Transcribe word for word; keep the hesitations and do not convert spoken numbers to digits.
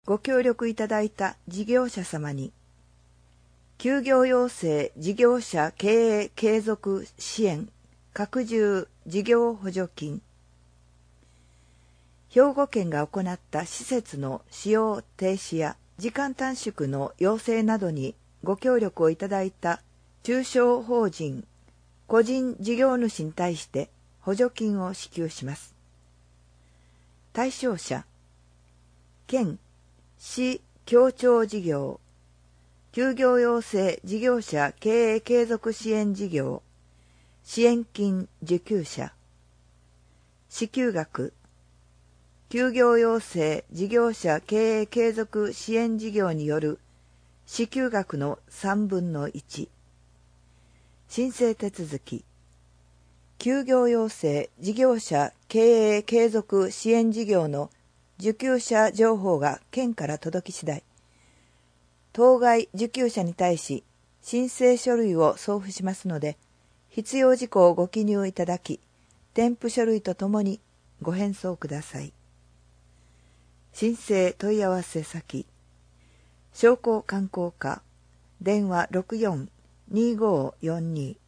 ご協力いただいた事業者様に、休業要請事業者経営継続支援拡充事業補助金、兵庫県が行った施設の使用停止や時間短縮の要請などにご協力をいただいた中小法人、個人事業主に対して補助金を支給します。対象者、県、市、協調事業、休業要請事業者経営継続支援事業、支援金受給者、支給額、休業要請事業者経営継続支援事業による支給額のさんぶんのいち、申請手続き、休業要請事業者経営継続支援事業の受給者情報が県から届き次第、当該受給者に対し申請書類を送付しますので、必要事項をご記入いただき、添付書類とともにご返送ください。申請問い合わせ先、商工観光課、電話 ろくよん にーごーよんに